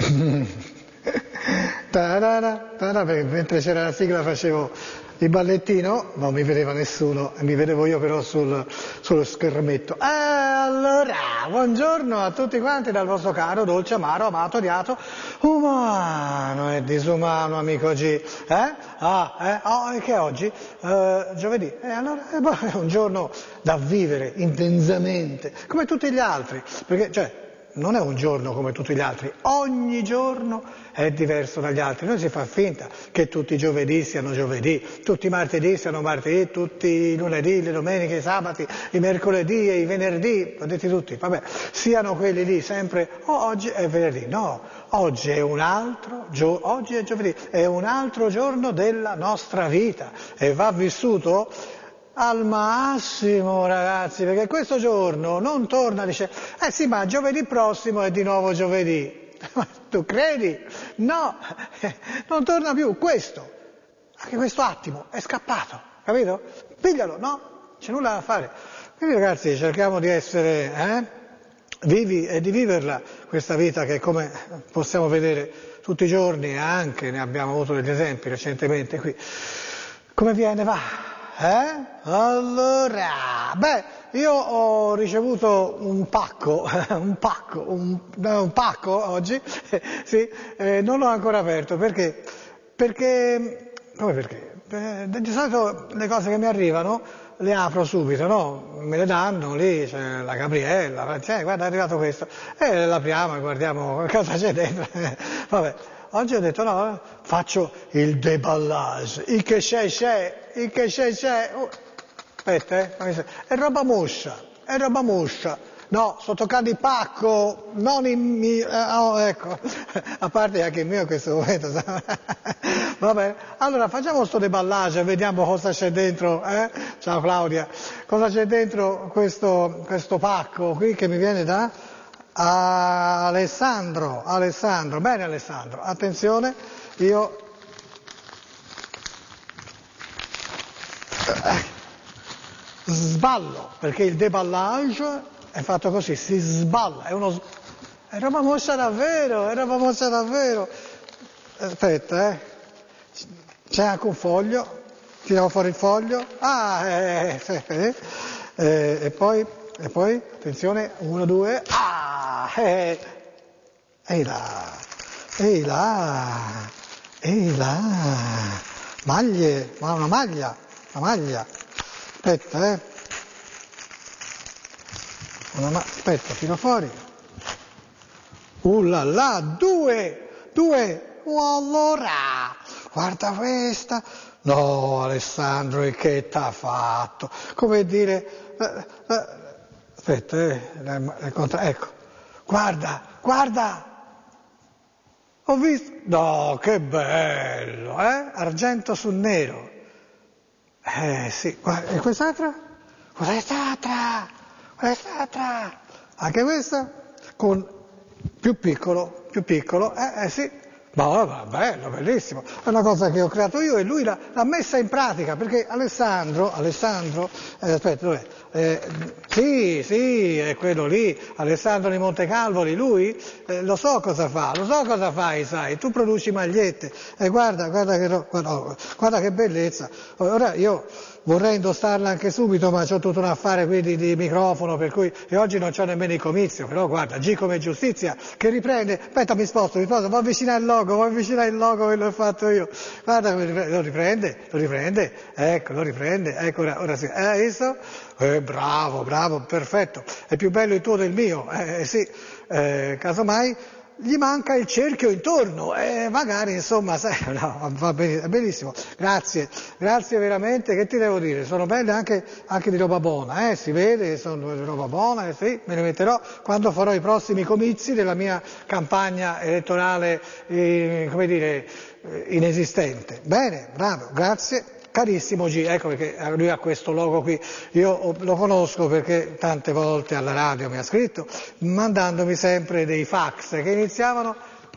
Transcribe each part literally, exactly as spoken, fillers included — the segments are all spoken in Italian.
Tarara, tarara, perché mentre c'era la sigla facevo il ballettino, non mi vedeva nessuno, mi vedevo io però sul, sullo schermetto. E allora, buongiorno a tutti quanti dal vostro caro, dolce, amaro, amato, odiato, umano e disumano amico G. Eh? Ah, eh? Oh, e che è oggi? Uh, giovedì. E allora eh, boh, è un giorno da vivere intensamente, come tutti gli altri, perché, cioè, non è un giorno come tutti gli altri, ogni giorno è diverso dagli altri. Noi si fa finta che tutti i giovedì siano giovedì, tutti i martedì siano martedì, tutti i lunedì, le domeniche, i sabati, i mercoledì e i venerdì, lo detti tutti, vabbè, siano quelli lì sempre, oh, oggi è venerdì, no, oggi è un altro giorno, oggi è giovedì, è un altro giorno della nostra vita e va vissuto al massimo, ragazzi, perché questo giorno non torna, dice, eh sì, ma giovedì prossimo è di nuovo giovedì. Ma tu credi? No, non torna più, questo, anche questo attimo è scappato, capito? Piglialo, no? C'è nulla da fare. Quindi ragazzi cerchiamo di essere eh, vivi e di viverla questa vita che, come possiamo vedere tutti i giorni, e anche ne abbiamo avuto degli esempi recentemente qui, come viene va? Eh? Allora, beh, io ho ricevuto un pacco, un pacco, un, un pacco oggi, sì, eh, non l'ho ancora aperto, perché? Perché, come perché? Eh, di solito le cose che mi arrivano le apro subito, no? Me le danno lì, c'è la Gabriella, cioè, guarda è arrivato questo, e l'apriamo e guardiamo cosa c'è dentro, vabbè. Oggi ho detto no, faccio il déballage, il che c'è c'è, il che c'è c'è, oh, aspetta eh, è roba moscia, è roba moscia, no, sto toccando il pacco, non il mio, eh, oh, ecco, a parte anche il mio in questo momento, va bene, allora facciamo sto déballage e vediamo cosa c'è dentro, eh? Ciao Claudia, cosa c'è dentro questo, questo pacco qui che mi viene da... Alessandro, Alessandro, bene Alessandro, attenzione, io sballo, perché il déballage è fatto così, si sballa, è uno è roba moscia davvero, è roba moscia davvero. Aspetta, eh, c'è anche un foglio, tiriamo fuori il foglio, ah, eh, eh, eh, eh, e poi, e poi, attenzione, uno, due, ah, eh, ehi là, ehi là, ehi là, maglie, ma una maglia, una maglia, aspetta, eh, una ma- aspetta, tiro fuori, uh là là, due, due, oh, allora, guarda questa, no Alessandro, e che t'ha fatto, come dire, eh, eh, aspetta, eh, ecco, guarda, guarda, ho visto, no, che bello, eh, argento su nero, eh sì, guarda, e quest'altra? Quest'altra, quest'altra, anche questa, con più piccolo, più piccolo, eh, eh sì, ma va bello, bellissimo, è una cosa che ho creato io e lui l'ha, l'ha messa in pratica, perché Alessandro, Alessandro, eh, aspetta, dov'è? Eh, sì, sì, è quello lì, Alessandro di Montecalvoli, lui eh, lo so cosa fa, lo so cosa fai, sai, tu produci magliette, e eh, guarda, guarda che, guarda, guarda che bellezza, ora io vorrei indossarla anche subito, ma c'ho tutto un affare qui di, di microfono, per cui, e oggi non c'ho nemmeno il comizio, però guarda, G come giustizia, che riprende, aspetta mi sposto, mi sposto, va vicino al logo, va vicino al logo che l'ho fatto io, guarda, lo riprende, lo riprende, ecco, lo riprende, ecco, ora, ora sì, eh, hai visto? Eh, bravo, bravo, perfetto, è più bello il tuo del mio, eh, sì, eh, casomai gli manca il cerchio intorno e eh, magari insomma sai, no, va benissimo, grazie, grazie veramente, che ti devo dire, sono belle anche, anche di roba buona, eh, si vede, sono di roba buona, eh, sì, me ne metterò quando farò i prossimi comizi della mia campagna elettorale, eh, come dire, eh, inesistente. Bene, bravo, grazie. Carissimo G, ecco perché lui ha questo logo qui, io lo conosco perché tante volte alla radio mi ha scritto, mandandomi sempre dei fax che iniziavano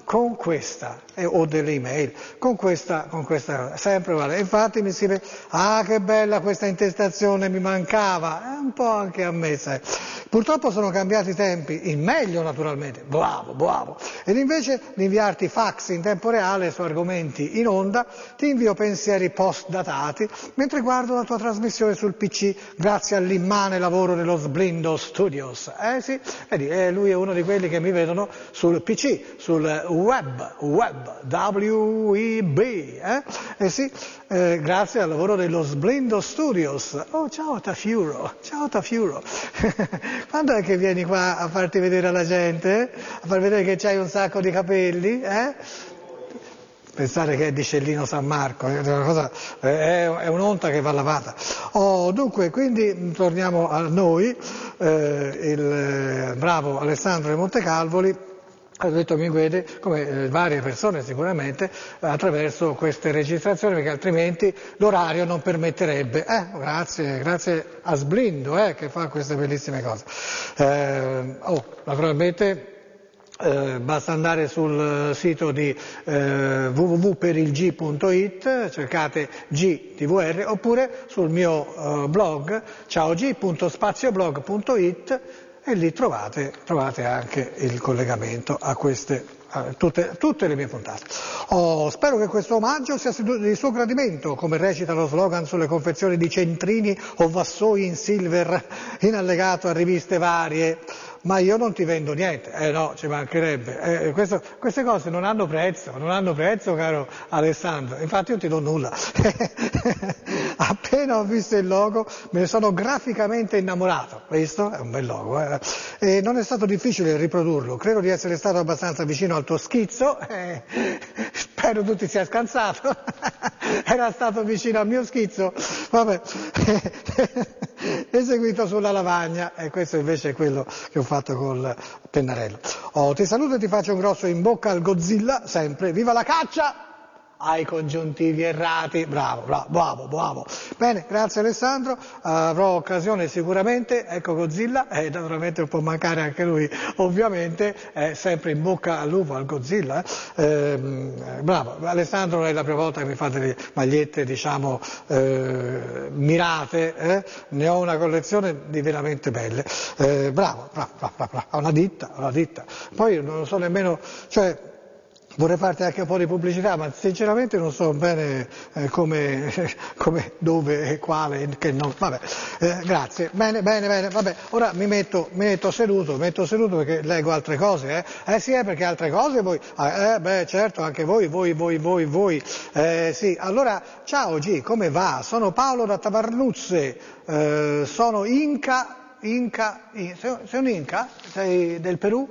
con questa, eh, o delle email, con questa, con questa, sempre uguale. Infatti mi scrive, ah che bella questa intestazione, mi mancava, eh, un po' anche a me, sai. Purtroppo sono cambiati i tempi, in meglio naturalmente, bravo, bravo. Ed invece di inviarti fax in tempo reale su argomenti in onda, ti invio pensieri post-datati mentre guardo la tua trasmissione sul P C, grazie all'immane lavoro dello Sblindo Studios. Eh sì, vedi, eh, lui è uno di quelli che mi vedono sul P C, sul web, web, W E B, eh? Eh sì, eh, grazie al lavoro dello Sblindo Studios. Oh, ciao Tafiuro, ciao Tafiuro. Quando è che vieni qua a farti vedere alla gente? A far vedere che c'hai un sacco di capelli? Eh? Pensare che è di Cellino San Marco, è, una cosa, è un'onta che va lavata. Oh, dunque, quindi torniamo a noi, eh, il bravo Alessandro di Montecalvoli ha detto mi vede come eh, varie persone sicuramente attraverso queste registrazioni, perché altrimenti l'orario non permetterebbe. Eh, grazie, grazie a Sblindo eh, che fa queste bellissime cose. Eh, oh, naturalmente eh, basta andare sul sito di eh, w w w punto per il g punto i t, cercate G T V R, oppure sul mio eh, blog ciaog punto spazioblog punto i t, e lì trovate, trovate anche il collegamento a queste, a tutte, tutte le mie puntate. Oh, spero che questo omaggio sia di suo gradimento, come recita lo slogan sulle confezioni di centrini o vassoi in silver in allegato a riviste varie. Ma io non ti vendo niente, eh no, ci mancherebbe. Eh, questo, queste cose non hanno prezzo, non hanno prezzo, caro Alessandro, infatti io ti do nulla. Appena ho visto il logo me ne sono graficamente innamorato, questo è un bel logo, eh. E non è stato difficile riprodurlo, credo di essere stato abbastanza vicino al tuo schizzo, eh, spero tu ti sia scansato, era stato vicino al mio schizzo, vabbè. Eseguito sulla lavagna, e questo invece è quello che ho fatto col pennarello. Oh, ti saluto e ti faccio un grosso in bocca al Godzilla, sempre, viva la caccia ai congiuntivi errati, bravo, bravo, bravo, bravo. Bene, grazie Alessandro, avrò occasione sicuramente, ecco Godzilla, e eh, naturalmente non può mancare anche lui, ovviamente, eh, sempre in bocca al lupo, al Godzilla, eh. Eh, bravo, Alessandro non è la prima volta che mi fa delle magliette, diciamo, eh, mirate, eh? Ne ho una collezione di veramente belle, eh, bravo, bravo, bravo, bravo, ho una ditta, una ditta, poi non so nemmeno, cioè, vorrei farti anche un po' di pubblicità, ma sinceramente non so bene eh, come, come, dove e quale, che non, vabbè, eh, grazie, bene, bene, bene, vabbè, ora mi metto, mi metto seduto, metto seduto perché leggo altre cose, eh, eh sì, eh, perché altre cose voi, eh, beh, certo, anche voi, voi, voi, voi, voi, eh, sì, allora, ciao G, come va? Sono Paolo da Tavarnuzze, eh, sono Inca, Inca, in, sei, sei un Inca? Sei del Perù?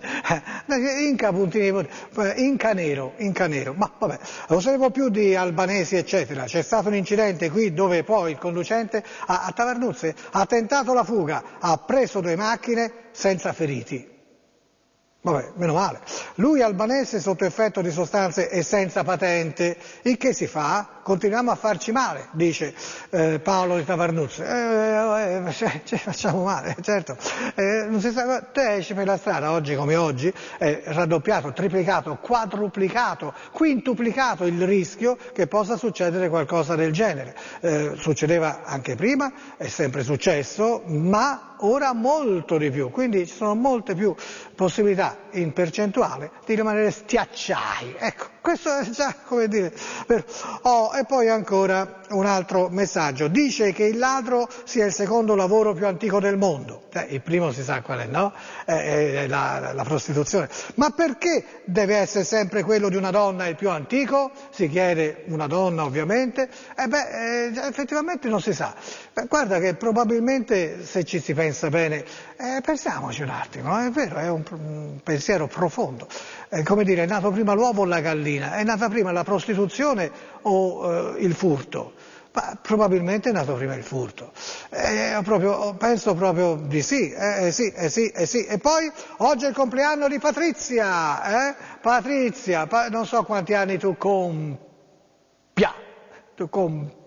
Inca puntini, Inca nero, Inca nero, ma vabbè, lo sapevo più di albanesi eccetera, c'è stato un incidente qui dove poi il conducente a, a Tavernuzze ha tentato la fuga, ha preso due macchine senza feriti. Vabbè, meno male. Lui albanese sotto effetto di sostanze e senza patente. Il che si fa? Continuiamo a farci male, dice eh, Paolo di Tavarnuzze. Eh, eh, eh, ci facciamo male, certo. Eh, non si sa, te esci per la strada oggi come oggi, è raddoppiato, triplicato, quadruplicato, quintuplicato il rischio che possa succedere qualcosa del genere. Eh, succedeva anche prima, è sempre successo, ma ora molto di più, quindi ci sono molte più possibilità in percentuale di rimanere stiacciai. Ecco, questo è già, come dire, oh, e poi ancora un altro messaggio. Dice che il ladro sia il secondo lavoro più antico del mondo. Eh, il primo si sa qual è, no? Eh, è la, la prostituzione. Ma perché deve essere sempre quello di una donna il più antico? Si chiede una donna, ovviamente. E beh, eh, effettivamente non si sa. Beh, guarda che probabilmente, se ci si pensa bene, eh, pensiamoci un attimo, è vero, è un, un pensiero profondo. Eh, come dire, è nato prima l'uovo o la gallina? È nata prima la prostituzione o eh, il furto? Ma probabilmente è nato prima il furto. Eh, proprio, penso proprio di sì, eh, eh, sì, eh, sì, eh, sì. E poi oggi è il compleanno di Patrizia, eh? Patrizia, pa- non so quanti anni tu compia, tu compia.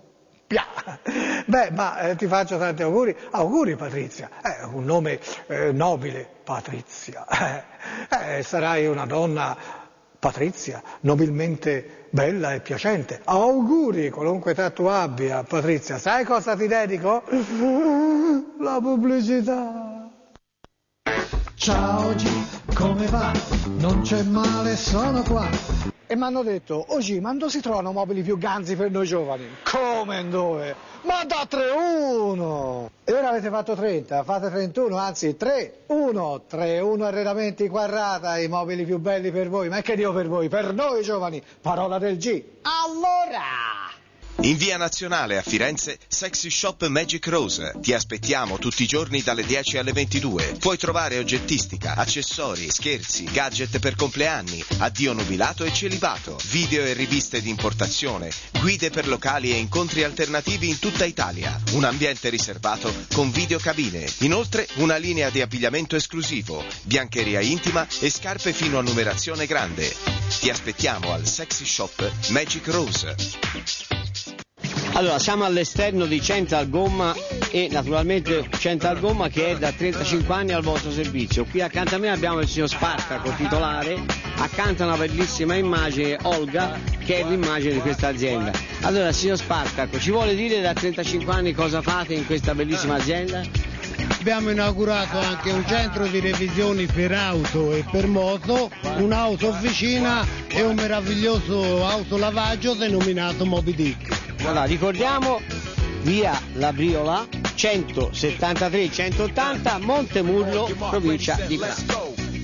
Beh, ma eh, ti faccio tanti auguri, auguri Patrizia, è un nome eh, nobile, Patrizia, eh, sarai una donna Patrizia, nobilmente bella e piacente. Auguri, qualunque età tu abbia, Patrizia. Sai cosa ti dedico? La pubblicità. Ciao G, come va? Non c'è male, sono qua. E mi hanno detto, oh G, ma dove si trovano mobili più ganzi per noi giovani? Come dove? Ma da tre uno! E ora avete fatto trenta, fate trentuno, anzi tre uno, tre uno Arredamenti Quarrata, i mobili più belli per voi. Ma che Dio per voi? Per noi giovani, parola del G. Allora! In via Nazionale a Firenze, Sexy Shop Magic Rose. Ti aspettiamo tutti i giorni dalle dieci alle ventidue. Puoi trovare oggettistica, accessori, scherzi, gadget per compleanni, addio nubilato e celibato, video e riviste di importazione, guide per locali e incontri alternativi in tutta Italia. Un ambiente riservato con videocabine. Inoltre una linea di abbigliamento esclusivo, biancheria intima e scarpe fino a numerazione grande. Ti aspettiamo al Sexy Shop Magic Rose. Allora, siamo all'esterno di Central Gomma e naturalmente Central Gomma che è da trentacinque anni al vostro servizio. Qui accanto a me abbiamo il signor Spartaco, titolare, accanto a una bellissima immagine, Olga, che è l'immagine di questa azienda. Allora, signor Spartaco, ci vuole dire da trentacinque anni cosa fate in questa bellissima azienda? Abbiamo inaugurato anche un centro di revisioni per auto e per moto, un'auto officina e un meraviglioso autolavaggio denominato Moby Dick. Allora, ricordiamo via La Briola centosettantatré centottanta Montemurlo, provincia di Prato.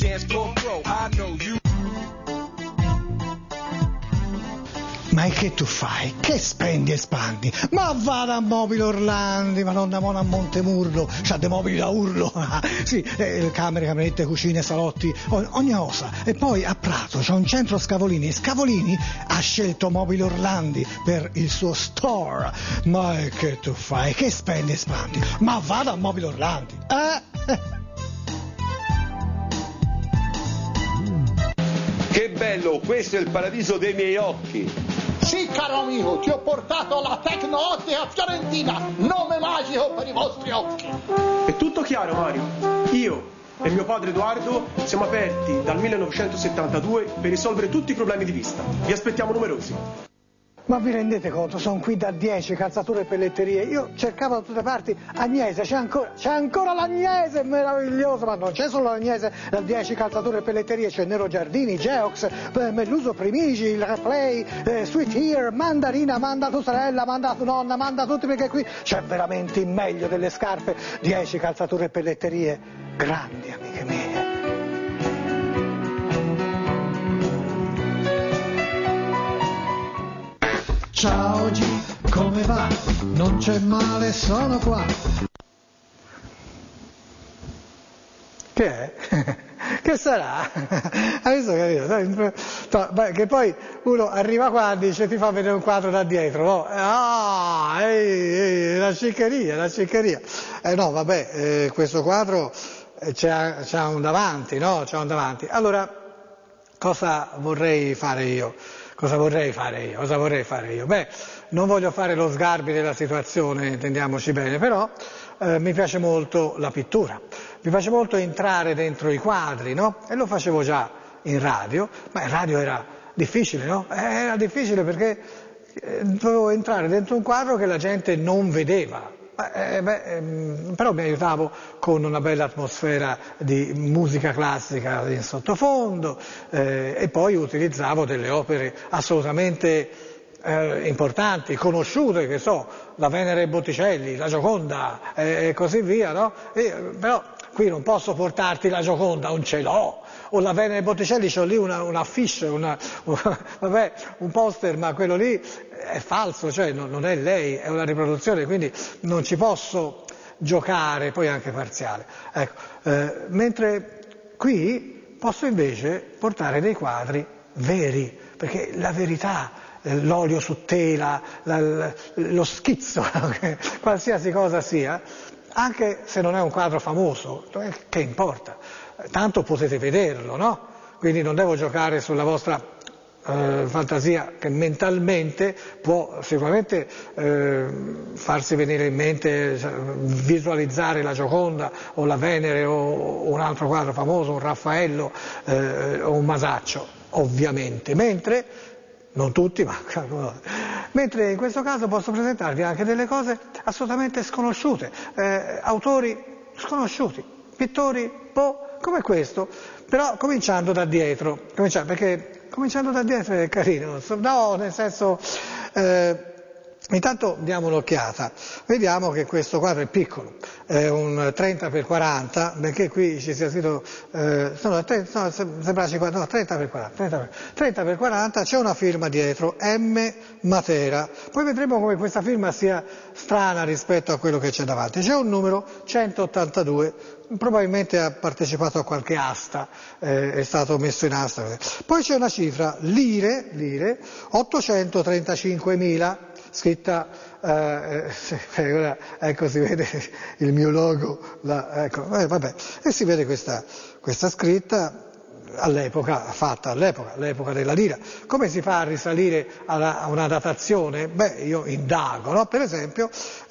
Ma che tu fai? Che spendi e spandi? Ma vada a Mobili Orlandi, ma non da Mona a Montemurlo, c'ha dei mobili da urlo, sì, eh, camere, camerette, cucine, salotti, ogni cosa. E poi a Prato c'è un centro Scavolini, e Scavolini ha scelto Mobili Orlandi per il suo store. Ma che tu fai? Che spendi e spandi? Ma vada a Mobili Orlandi, eh? Che bello, questo è il paradiso dei miei occhi. Sì, caro amico, ti ho portato alla Tecnoottica Fiorentina, nome magico per i vostri occhi. È tutto chiaro, Mario. Io e mio padre Edoardo siamo aperti dal millenovecentosettantadue per risolvere tutti i problemi di vista. Vi aspettiamo numerosi. Ma vi rendete conto? Sono qui da dieci, calzature e pelletterie. Io cercavo da tutte parti Agnese, c'è ancora, c'è ancora l'Agnese, meraviglioso, ma non c'è solo l'Agnese, da dieci calzature e pelletterie, c'è Nero Giardini, Geox, eh, Melluso Primigi, il Replay, eh, Sweet Ear, Mandarina, manda tua sorella, manda tua nonna, manda tutti perché qui c'è veramente il meglio delle scarpe, dieci calzature e pelletterie, grandi amiche mie. Ciao G, come va? Non c'è male, sono qua. Che è? Che sarà? Hai visto, capito? Beh, che poi uno arriva qua e dice ti fa vedere un quadro da dietro, no? Ah, ehi, ehi, la sciccheria, la sciccheria. Eh no, vabbè, eh, questo quadro c'ha, c'ha un davanti, no? C'ha un davanti. Allora, cosa vorrei fare io? Cosa vorrei fare io? Cosa vorrei fare io? Beh, non voglio fare lo Sgarbi della situazione, intendiamoci bene, però eh, mi piace molto la pittura, mi piace molto entrare dentro i quadri, no? E lo facevo già in radio, ma in radio era difficile, no? Era difficile perché eh, dovevo entrare dentro un quadro che la gente non vedeva. Eh, beh, ehm, però mi aiutavo con una bella atmosfera di musica classica in sottofondo eh, e poi utilizzavo delle opere assolutamente eh, importanti, conosciute, che so, la Venere Botticelli, la Gioconda eh, e così via, no? E, però qui non posso portarti la Gioconda, non ce l'ho. O la Venere Botticelli, c'ho lì una, una affiche, una, una, vabbè, un poster, ma quello lì è falso, cioè non, non è lei, è una riproduzione, quindi non ci posso giocare, poi anche parziale. Ecco, eh, mentre qui posso invece portare dei quadri veri, perché la verità, l'olio su tela, la, la, lo schizzo, qualsiasi cosa sia, anche se non è un quadro famoso, che importa? Tanto potete vederlo, no? Quindi non devo giocare sulla vostra eh, fantasia che mentalmente può sicuramente eh, farsi venire in mente, cioè, visualizzare la Gioconda o la Venere o un altro quadro famoso, un Raffaello eh, o un Masaccio. ovviamente, mentre, non tutti, ma mentre in questo caso posso presentarvi anche delle cose assolutamente sconosciute, eh, autori sconosciuti, pittori, boh, come questo, però cominciando da dietro, cominciando, perché cominciando da dietro è carino, no, nel senso, eh, intanto diamo un'occhiata, vediamo che questo quadro è piccolo, è un trenta per quaranta, benché qui ci sia scritto, eh, no, no, sembra cinquanta, no, trenta per quaranta, trenta per quaranta, c'è una firma dietro, M. Matera, poi vedremo come questa firma sia strana rispetto a quello che c'è davanti, c'è un numero centottantadue, probabilmente ha partecipato a qualche asta, eh, è stato messo in asta, poi c'è una cifra, lire, lire, ottocentotrentacinquemila, scritta, eh, eh, ecco si vede il mio logo, là, ecco, eh, vabbè, e si vede questa, questa scritta all'epoca, fatta all'epoca, l'epoca della lira. Come si fa a risalire alla, a una datazione? Beh, io indago, no? Per esempio,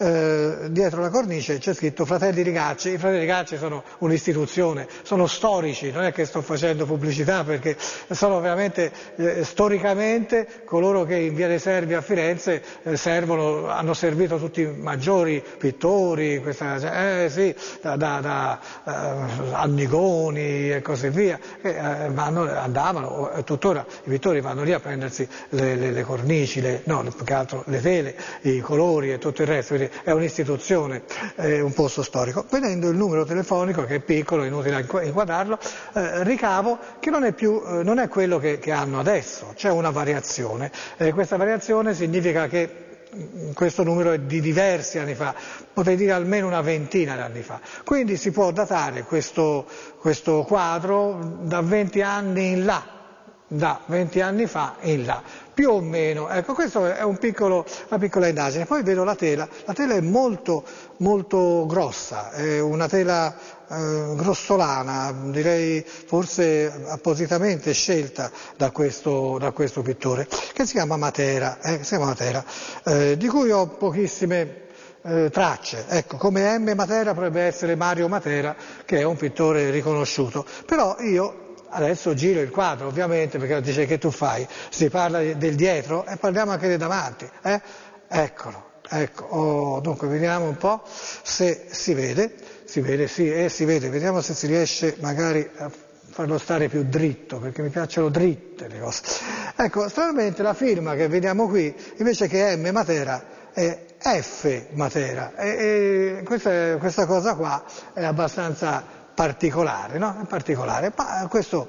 eh, dietro la cornice c'è scritto Fratelli Rigacci, i Fratelli Rigacci sono un'istituzione, sono storici, non è che sto facendo pubblicità perché sono veramente eh, storicamente coloro che in Via dei Servi a Firenze eh, servono, hanno servito tutti i maggiori pittori, questa, eh, sì, da, da, da eh, Annigoni e così via, che, Vanno, andavano, tuttora i pittori vanno lì a prendersi le, le, le cornici, le, no, più che altro le tele, i colori e tutto il resto, quindi è un'istituzione, è un posto storico. Vedendo il numero telefonico, che è piccolo, inutile inquadrarlo, eh, ricavo che non è più, eh, non è quello che, che hanno adesso, c'è una variazione, eh, questa variazione significa che questo numero è di diversi anni fa, potrei dire almeno una ventina di anni fa, quindi si può datare questo, questo quadro da venti anni in là, da venti anni fa in là, più o meno, ecco, questo è un piccolo, una piccola indagine. Poi vedo la tela, la tela è molto, molto grossa, è una tela eh, grossolana, direi forse appositamente scelta da questo, da questo pittore, che si chiama Matera, eh, si chiama Matera, eh, di cui ho pochissime Eh, tracce, ecco, come M. Matera potrebbe essere Mario Matera, che è un pittore riconosciuto, però io adesso giro il quadro, ovviamente, perché dice che tu fai, si parla del dietro e parliamo anche del davanti, eh? Eccolo, ecco, oh, dunque vediamo un po' se si vede, si vede, sì, eh, si vede, vediamo se si riesce magari a farlo stare più dritto, perché mi piacciono dritte le cose. Ecco, stranamente la firma che vediamo qui, invece che M. Matera, è F. Matera, e, e questa, questa cosa qua è abbastanza particolare, no? È particolare, ma questo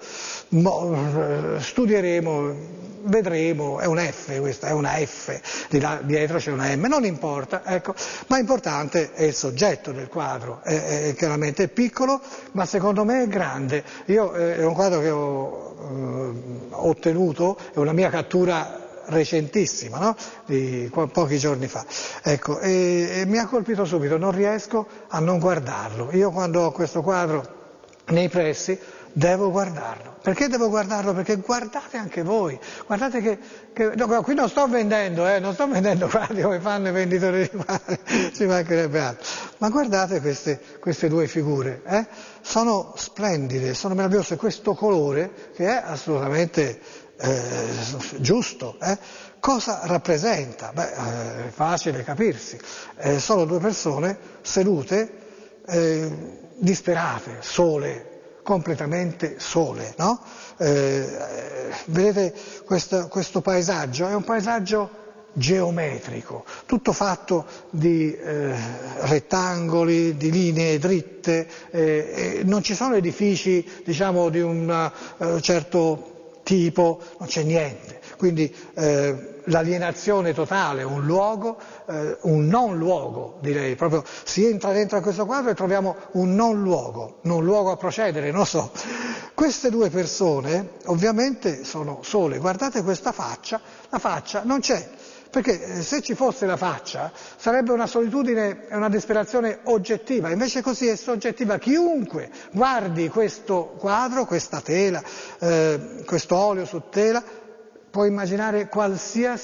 mo, studieremo, vedremo, è un F questa, è una F, di là dietro c'è una M, non importa, ecco, ma importante è il soggetto del quadro, è, è chiaramente piccolo, ma secondo me è grande. Io eh, è un quadro che ho eh, ottenuto, è una mia cattura recentissima, no? Di po- pochi giorni fa, ecco, e, e mi ha colpito subito, non riesco a non guardarlo. Io quando ho questo quadro nei pressi devo guardarlo. Perché devo guardarlo? Perché guardate anche voi, guardate che, che no, qui non sto vendendo, eh, non sto vendendo quadri come fanno i venditori di quadri, ci mancherebbe altro, ma guardate queste, queste due figure, eh? Sono splendide, sono meravigliose, questo colore che è assolutamente Eh, giusto, eh? Cosa rappresenta? Beh, eh, è facile capirsi, eh, sono due persone sedute, eh, disperate, sole, completamente sole, no? Eh, vedete questo, questo paesaggio? È un paesaggio geometrico, tutto fatto di eh, rettangoli, di linee dritte, eh, non ci sono edifici, diciamo, di un uh, certo tipo, non c'è niente, quindi eh, l'alienazione totale, un luogo, eh, un non luogo direi, proprio si entra dentro a questo quadro e troviamo un non luogo, non luogo a procedere, non so. Queste due persone ovviamente sono sole, guardate questa faccia, la faccia non c'è, perché se ci fosse la faccia sarebbe una solitudine e una disperazione oggettiva, invece così è soggettiva. Chiunque guardi questo quadro, questa tela, eh, questo olio su tela, può immaginare qualsiasi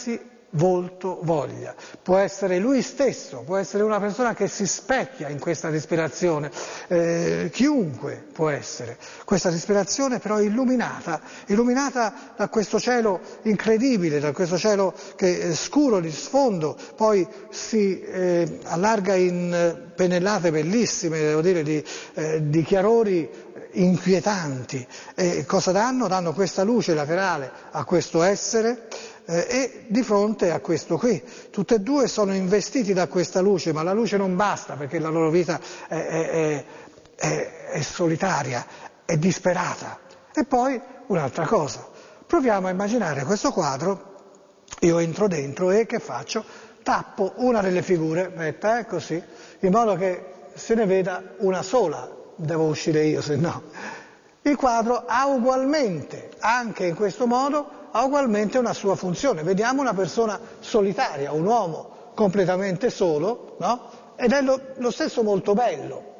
volto voglia. Può essere lui stesso, può essere una persona che si specchia in questa respirazione, eh, chiunque può essere. Questa respirazione però è illuminata, illuminata da questo cielo incredibile, da questo cielo che è scuro di sfondo, poi si eh, allarga in pennellate bellissime, devo dire, di, eh, di chiarori inquietanti. E cosa danno? Danno questa luce laterale a questo essere, Eh, e di fronte a questo qui. Tutte e due sono investiti da questa luce, ma la luce non basta perché la loro vita è, è, è, è solitaria, è disperata. E poi un'altra cosa, proviamo a immaginare questo quadro, io entro dentro e che faccio? Tappo una delle figure, metta, eh, così, in modo che se ne veda una sola, devo uscire io, se no. Il quadro ha ugualmente, anche in questo modo, ha ugualmente una sua funzione. Vediamo una persona solitaria, un uomo completamente solo, no? Ed è lo, lo stesso molto bello,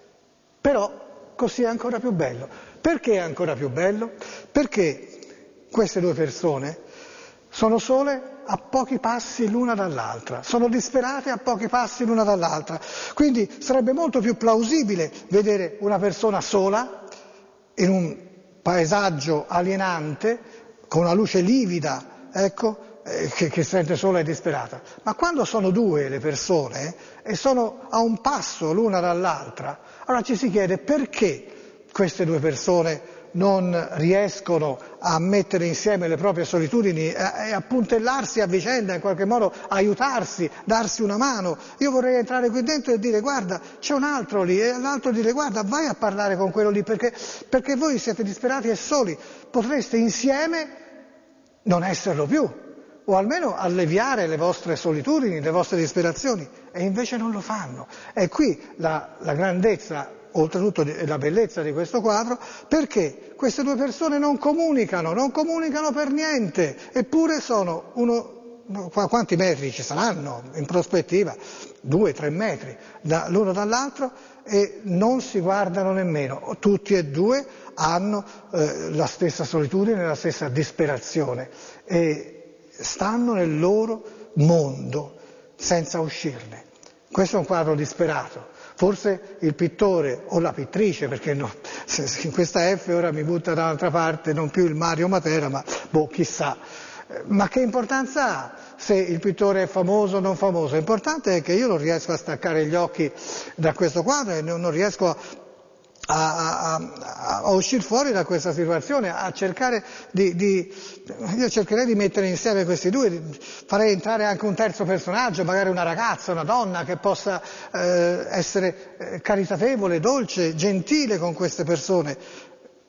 però così è ancora più bello. Perché è ancora più bello? Perché queste due persone sono sole a pochi passi l'una dall'altra, sono disperate a pochi passi l'una dall'altra, quindi sarebbe molto più plausibile vedere una persona sola in un paesaggio alienante, con una luce livida, ecco, eh, che, che sente sola e disperata. Ma quando sono due le persone e sono a un passo l'una dall'altra, allora ci si chiede perché queste due persone non riescono a mettere insieme le proprie solitudini e a puntellarsi a vicenda, in qualche modo aiutarsi, darsi una mano. Io vorrei entrare qui dentro e dire guarda, c'è un altro lì, e l'altro dire guarda, vai a parlare con quello lì, perché, perché voi siete disperati e soli, potreste insieme non esserlo più, o almeno alleviare le vostre solitudini, le vostre disperazioni, e invece non lo fanno. È qui la, la grandezza, oltretutto la bellezza di questo quadro, perché queste due persone non comunicano, non comunicano per niente, eppure sono uno, quanti metri ci saranno in prospettiva? Due, tre metri da, l'uno dall'altro, e non si guardano nemmeno, tutti e due hanno eh, la stessa solitudine, la stessa disperazione e stanno nel loro mondo senza uscirne. Questo è un quadro disperato. Forse il pittore o la pittrice, perché no, in questa F ora mi butta da un'altra parte, non più il Mario Matera, ma boh, chissà. Ma che importanza ha se il pittore è famoso o non famoso? L'importante è che io non riesco a staccare gli occhi da questo quadro e non riesco a, a, a, a uscire fuori da questa situazione, a cercare di, di... Io cercherei di mettere insieme questi due, farei entrare anche un terzo personaggio, magari una ragazza, una donna che possa eh, essere eh, caritatevole, dolce, gentile con queste persone.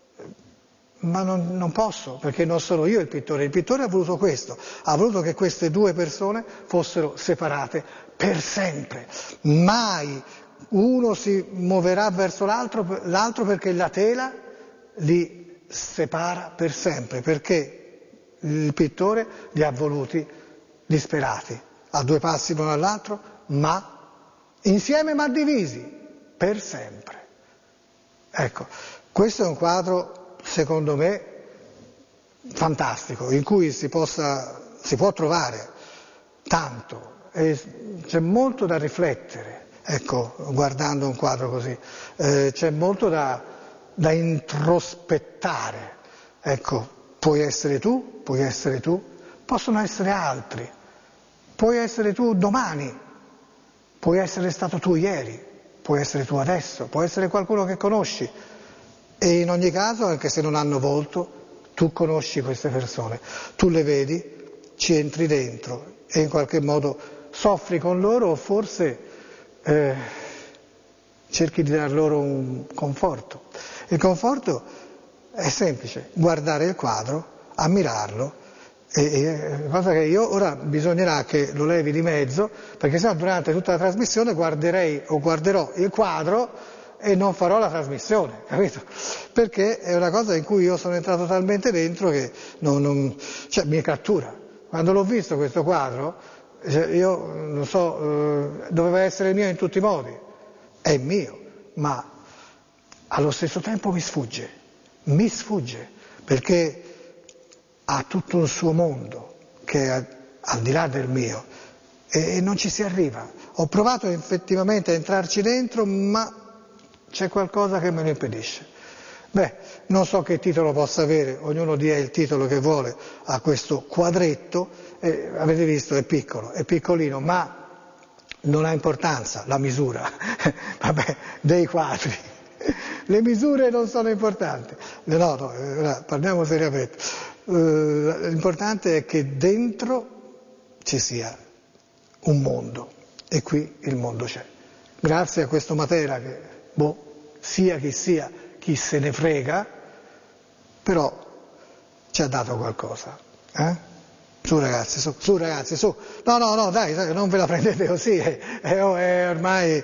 Ma non, non posso, perché non sono io il pittore. Il pittore ha voluto questo, ha voluto che queste due persone fossero separate per sempre. Mai uno si muoverà verso l'altro, l'altro perché la tela li separa per sempre, perché il pittore li ha voluti disperati, a due passi l'uno dall'altro, ma insieme ma divisi, per sempre. Ecco, questo è un quadro secondo me fantastico, in cui si, possa, si può trovare tanto, e c'è molto da riflettere, ecco, guardando un quadro così, eh, c'è molto da, da introspettare, ecco, puoi essere tu, puoi essere tu, possono essere altri, puoi essere tu domani, puoi essere stato tu ieri, puoi essere tu adesso, puoi essere qualcuno che conosci. E in ogni caso, anche se non hanno volto, tu conosci queste persone, tu le vedi, ci entri dentro e in qualche modo soffri con loro o forse eh, cerchi di dar loro un conforto. Il conforto è semplice, guardare il quadro, ammirarlo, e, e cosa che io ora bisognerà che lo levi di mezzo, perché sennò durante tutta la trasmissione guarderei o guarderò il quadro e non farò la trasmissione, capito? Perché è una cosa in cui io sono entrato talmente dentro che non, non, cioè, mi cattura. Quando l'ho visto questo quadro, io non so, eh, doveva essere mio in tutti i modi, è mio, ma allo stesso tempo mi sfugge, mi sfugge, perché ha tutto un suo mondo che è al di là del mio, e, e non ci si arriva. Ho provato effettivamente a entrarci dentro, ma c'è qualcosa che me lo impedisce. Beh, non so che titolo possa avere, ognuno dia il titolo che vuole a questo quadretto, eh, avete visto, è piccolo, è piccolino, ma non ha importanza la misura, vabbè, dei quadri. Le misure non sono importanti. No, no, no, parliamo seriamente. Uh, l'importante è che dentro ci sia un mondo, e qui il mondo c'è. Grazie a questo Matera che, boh, sia chi sia, chi se ne frega, però ci ha dato qualcosa. Eh? Su ragazzi, su, su ragazzi, su. No, no, no, dai, dai, non ve la prendete così, è, è, è ormai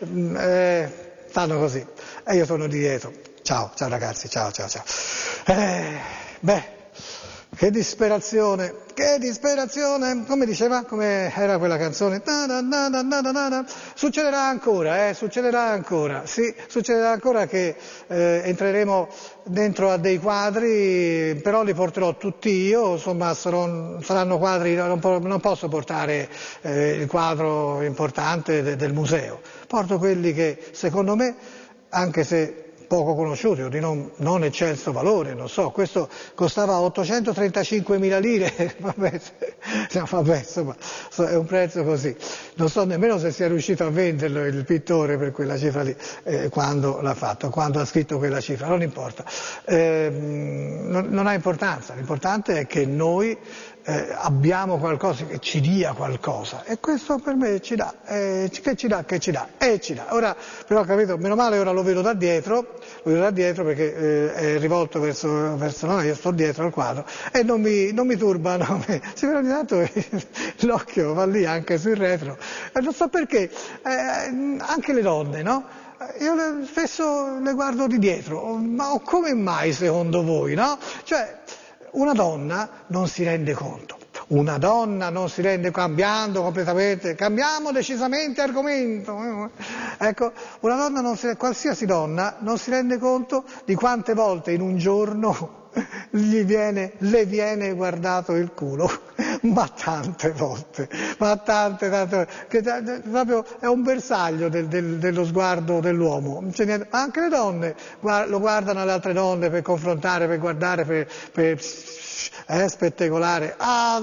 è, stanno così. E io sono dietro. Ciao, ciao ragazzi, ciao, ciao, ciao. Eh, beh, che disperazione, che disperazione, come diceva, come era quella canzone? Na, na, na, na, na, na, na. Succederà ancora, eh, succederà ancora, sì, succederà ancora che eh, entreremo dentro a dei quadri, però li porterò tutti io, insomma sarò, saranno quadri, non, po- non posso portare eh, il quadro importante de- del museo, porto quelli che secondo me, anche se poco conosciuti o di non, non eccelso valore, non so, questo costava ottocentotrentacinquemila lire, vabbè, no, vabbè, insomma, è un prezzo così, non so nemmeno se sia riuscito a venderlo il pittore per quella cifra lì, eh, quando l'ha fatto, quando ha scritto quella cifra, non importa, eh, non, non ha importanza, l'importante è che noi Eh, abbiamo qualcosa che ci dia qualcosa, e questo per me ci dà, eh, che ci dà, che ci dà, e ci dà. Ora però, capito, meno male ora lo vedo da dietro, lo vedo da dietro perché eh, è rivolto verso, verso noi, io sto dietro al quadro e non mi, non mi turba, no? Sì, però ogni tanto l'occhio va lì anche sul retro, e non so perché, eh, anche le donne, no? Io le, spesso le guardo di dietro, ma come mai secondo voi, no? Cioè, una donna non si rende conto, una donna non si rende, cambiando completamente, cambiamo decisamente argomento, ecco, una donna non si, qualsiasi donna non si rende conto di quante volte in un giorno gli viene, le viene guardato il culo, ma tante volte, ma tante, tante, che proprio è un bersaglio del, del, dello sguardo dell'uomo. Cioè, anche le donne lo guardano alle altre donne per confrontare, per guardare, per, per eh, spettacolare.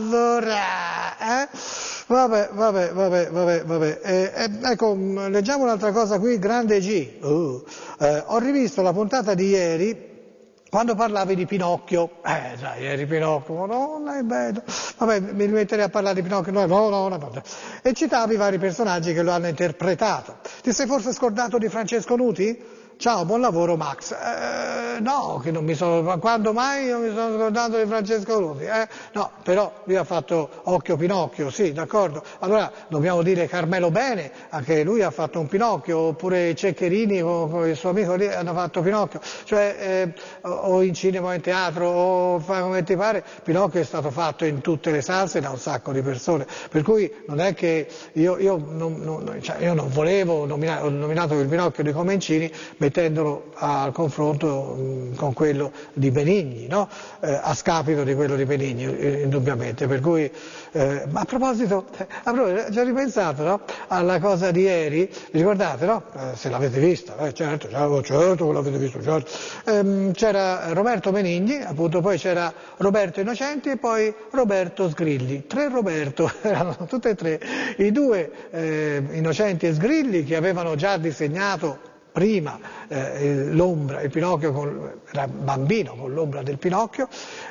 Allora, eh? Vabbè, vabbè, vabbè, vabbè, vabbè. Eh, eh, ecco, leggiamo un'altra cosa qui, grande G. Uh, eh, ho rivisto la puntata di ieri, quando parlavi di Pinocchio, eh dai, eri Pinocchio, madonna, è bello, vabbè, mi rimetterei a parlare di Pinocchio, no, no, no, no, no, e citavi i vari personaggi che lo hanno interpretato. Ti sei forse scordato di Francesco Nuti? Ciao, buon lavoro Max. Eh, no, che non mi sono, quando mai non mi sono scordato di Francesco Nuti? Eh? No, però lui ha fatto Occhio Pinocchio, sì, d'accordo. Allora dobbiamo dire Carmelo Bene, anche lui ha fatto un Pinocchio, oppure Ceccherini con, con il suo amico lì hanno fatto Pinocchio, cioè eh, o in cinema o in teatro, o fai come ti pare, Pinocchio è stato fatto in tutte le salse da un sacco di persone, per cui non è che io, io, non, non, cioè, io non volevo nominare, ho nominato il Pinocchio di Comencini, mettendolo al confronto mh, con quello di Benigni, no? eh, a scapito di quello di Benigni, eh, indubbiamente. Per cui, eh, ma a proposito, a proposito, ci ho ripensato, no? Alla cosa di ieri, vi ricordate, no? Eh, se l'avete vista, eh, certo, certo, certo, l'avete visto, certo. Ehm, c'era Roberto Benigni, appunto, poi c'era Roberto Innocenti e poi Roberto Sgrilli. Tre Roberto, erano tutte e tre, i due eh, Innocenti e Sgrilli che avevano già disegnato prima eh, l'ombra, il Pinocchio con, era bambino con l'ombra del Pinocchio,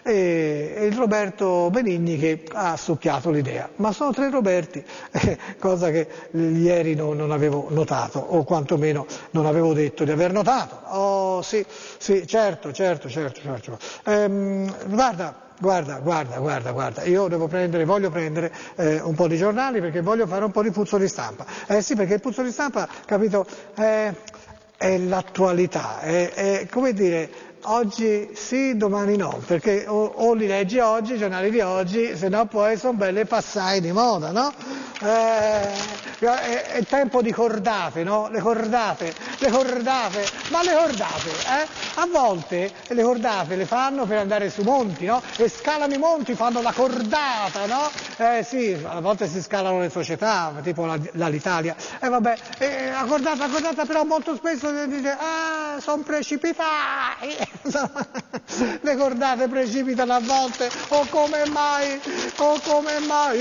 e, e il Roberto Benigni che ha succhiato l'idea. Ma sono tre Roberti, eh, cosa che ieri non, non avevo notato, o quantomeno non avevo detto di aver notato. Oh sì, sì, certo, certo, certo, certo. Ehm, guarda, Guarda, guarda, guarda, guarda, io devo prendere, voglio prendere eh, un po' di giornali perché voglio fare un po' di puzzo di stampa. Eh sì, perché il puzzo di stampa, capito, è, è l'attualità, è, è come dire, oggi sì, domani no, perché o, o li leggi oggi, i giornali di oggi, se no poi sono belle passai di moda, no? Eh, è, è tempo di cordate, no? Le cordate, le cordate, ma le cordate, eh? A volte le cordate le fanno per andare su monti, no? E scalano i monti, fanno la cordata, no? Eh sì, a volte si scalano le società, tipo la, l'Italia, e eh, vabbè, eh, la cordata, la cordata però molto spesso si dice, ah, sono precipitati, le cordate precipitano a volte, o oh, come mai, o oh, come mai,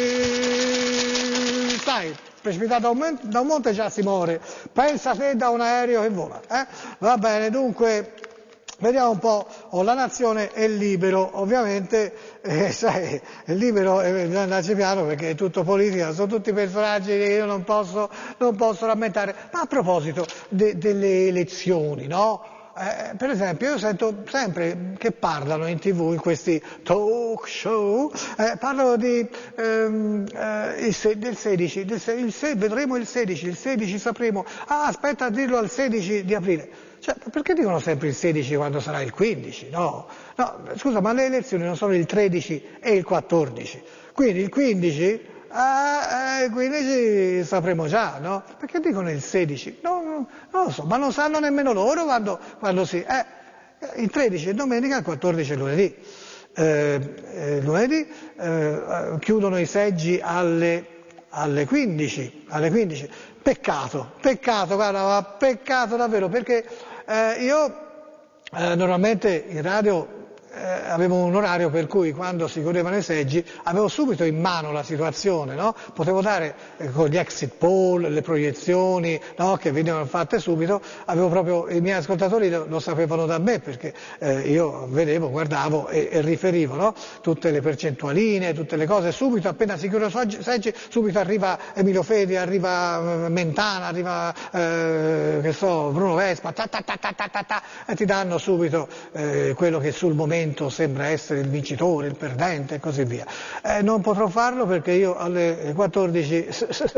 sai, precipitato da un, monte, da un monte già si muore, pensa te da un aereo che vola, eh? Va bene, dunque, vediamo un po', oh, la nazione è libero, ovviamente, eh, sai, è libero e bisogna andarci piano perché è tutto politica, sono tutti personaggi che io non posso, non posso rammentare, ma a proposito de, delle elezioni, no? Eh, per esempio io sento sempre che parlano in tv, in questi talk show, eh, parlano di, ehm, eh, il, del sedici, del, il, vedremo il sedici, il sedici sapremo, ah aspetta a dirlo al sedici di aprile. Cioè, perché dicono sempre il sedici quando sarà il quindici? No, no, scusa, ma le elezioni non sono il tredici e il quattordici, quindi il quindici... Ah, eh, quindici sapremo già, no? Perché dicono il sedici? No, no, non lo so, ma non sanno nemmeno loro quando, quando si... Eh, il tredici è domenica, il quattordici è lunedì. Eh, eh, lunedì eh, chiudono i seggi alle, alle quindici, alle quindici. Peccato, peccato, guarda, peccato davvero, perché eh, io eh, normalmente in radio... Eh, avevo un orario per cui quando si chiudevano i seggi avevo subito in mano la situazione, no? Potevo dare eh, con gli exit poll, le proiezioni, no? Che venivano fatte subito, avevo proprio, i miei ascoltatori lo, lo sapevano da me perché eh, io vedevo, guardavo e, e riferivo, no? Tutte le percentualine, tutte le cose, subito appena si chiudono i seggi, subito arriva Emilio Fedi, arriva Mentana, arriva eh, che so, Bruno Vespa, ta ta ta ta ta ta ta, e ti danno subito eh, quello che sul momento sembra essere il vincitore, il perdente e così via. Eh, non potrò farlo perché io alle quattordici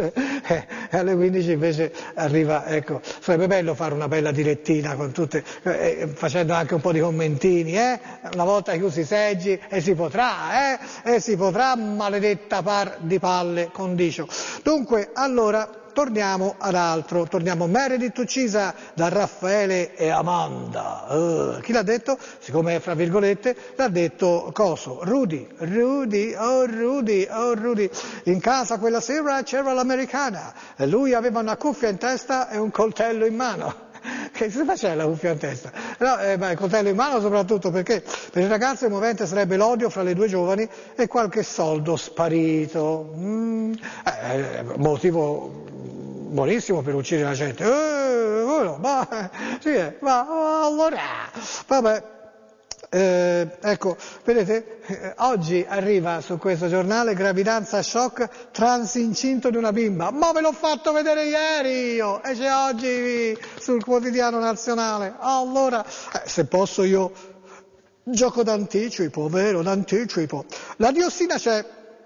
e alle quindici invece arriva, ecco, sarebbe bello fare una bella direttina con tutte, eh, facendo anche un po' di commentini, eh? Una volta chiusi i seggi e si potrà, eh? E si potrà, maledetta par di palle, condicio. Dunque, allora, torniamo ad altro, torniamo Meredith uccisa da Raffaele e Amanda. Uh, chi l'ha detto? Siccome è fra virgolette, l'ha detto coso? Rudy, Rudy, oh Rudy, oh Rudy. In casa quella sera c'era l'americana, e lui aveva una cuffia in testa e un coltello in mano. Che si faceva la cuffia in testa? No, eh, beh, il coltello in mano soprattutto perché per il ragazzo il movente sarebbe l'odio fra le due giovani e qualche soldo sparito. Mm, eh, motivo buonissimo per uccidere la gente. Eh, oh, ma, sì, eh, ma allora, vabbè. Eh, ecco, vedete, eh, oggi arriva su questo giornale gravidanza shock, trans incinto di una bimba, ma ve l'ho fatto vedere ieri io, e c'è oggi sul quotidiano nazionale. Allora, eh, se posso io gioco d'anticipo, vero, d'anticipo. La diossina c'è,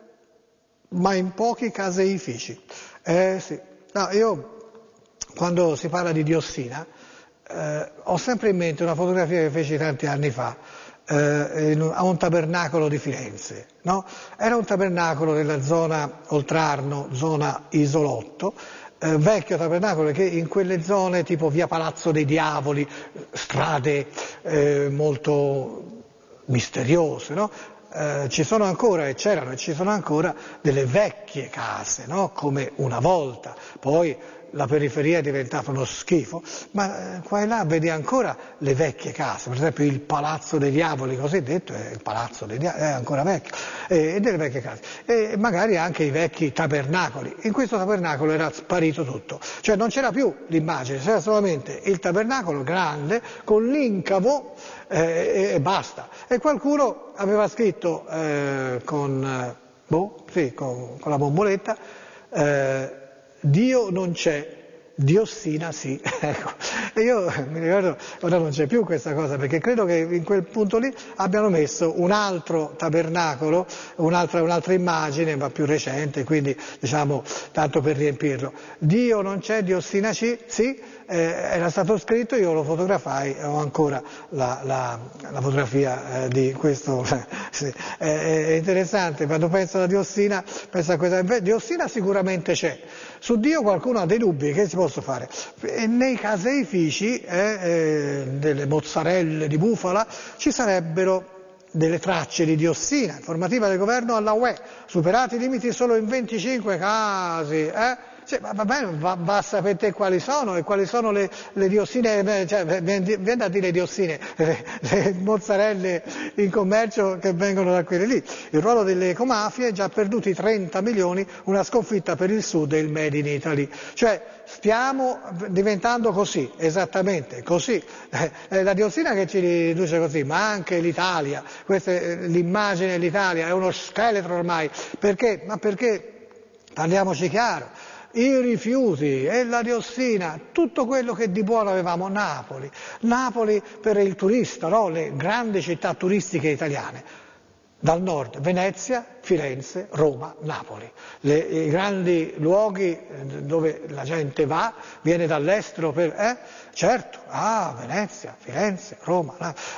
ma in pochi caseifici. Eh sì, no, io quando si parla di diossina Eh, ho sempre in mente una fotografia che feci tanti anni fa eh, in, a un tabernacolo di Firenze, no? Era un tabernacolo nella zona Oltrarno, zona Isolotto, eh, vecchio tabernacolo che in quelle zone tipo via Palazzo dei Diavoli, strade eh, molto misteriose, no? Eh, ci sono ancora e c'erano e ci sono ancora delle vecchie case, no? Come una volta, poi la periferia è diventata uno schifo, ma eh, qua e là vedi ancora le vecchie case, per esempio il Palazzo dei Diavoli, cosiddetto, è il Palazzo dei Diavoli, è ancora vecchio, e eh, delle vecchie case, e magari anche i vecchi tabernacoli. In questo tabernacolo era sparito tutto, cioè non c'era più l'immagine, c'era solamente il tabernacolo grande con l'incavo eh, e, e basta. E qualcuno aveva scritto eh, con, eh, boh, sì, con, con la bomboletta, eh, Dio non c'è, diossina sì. Ecco. E io mi ricordo, ora non c'è più questa cosa, perché credo che in quel punto lì abbiano messo un altro tabernacolo, un'altra, un'altra immagine, ma più recente, quindi diciamo tanto per riempirlo. Dio non c'è, diossina sì, sì, eh, era stato scritto, io lo fotografai, ho ancora la, la, la fotografia eh, di questo sì, è, è interessante, quando penso alla diossina, penso a questa, diossina sicuramente c'è, su Dio qualcuno ha dei dubbi, che si posso fare? E nei caseifici eh, eh, delle mozzarelle di bufala ci sarebbero delle tracce di diossina, informativa del governo alla U E, superati i limiti solo in venticinque casi, eh? Cioè, va bene, va, va a sapere te quali sono e quali sono le, le diossine, cioè, viene da dire diossine, le, le mozzarelle in commercio che vengono da quelle lì. Il ruolo delle ecomafie, già perduti trenta milioni, una sconfitta per il Sud e il Made in Italy. Cioè, stiamo diventando così, esattamente così. Eh, la diossina che ci riduce così, ma anche l'Italia, questa è l'immagine dell'Italia, è uno scheletro ormai. Perché? Ma perché, parliamoci chiaro, i rifiuti e la diossina, tutto quello che di buono avevamo, Napoli, Napoli per il turista, no? Le grandi città turistiche italiane, dal nord Venezia, Firenze, Roma, Napoli, Le, i grandi luoghi dove la gente va, viene dall'estero per... Eh? Certo, ah, Venezia, Firenze, Roma,